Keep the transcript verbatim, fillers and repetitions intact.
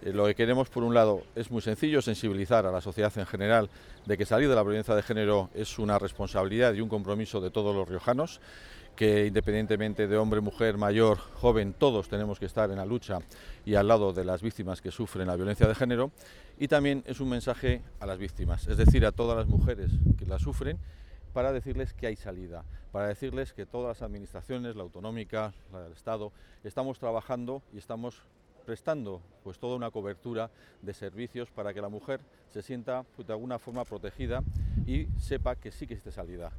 Eh, lo que queremos, por un lado, es muy sencillo, sensibilizar a la sociedad en general de que salir de la violencia de género es una responsabilidad y un compromiso de todos los riojanos, que independientemente de hombre, mujer, mayor, joven, todos tenemos que estar en la lucha y al lado de las víctimas que sufren la violencia de género. Y también es un mensaje a las víctimas, es decir, a todas las mujeres que la sufren, para decirles que hay salida, para decirles que todas las administraciones, la autonómica, la del Estado, estamos trabajando y estamos prestando pues toda una cobertura de servicios para que la mujer se sienta pues, de alguna forma protegida y sepa que sí que existe salida.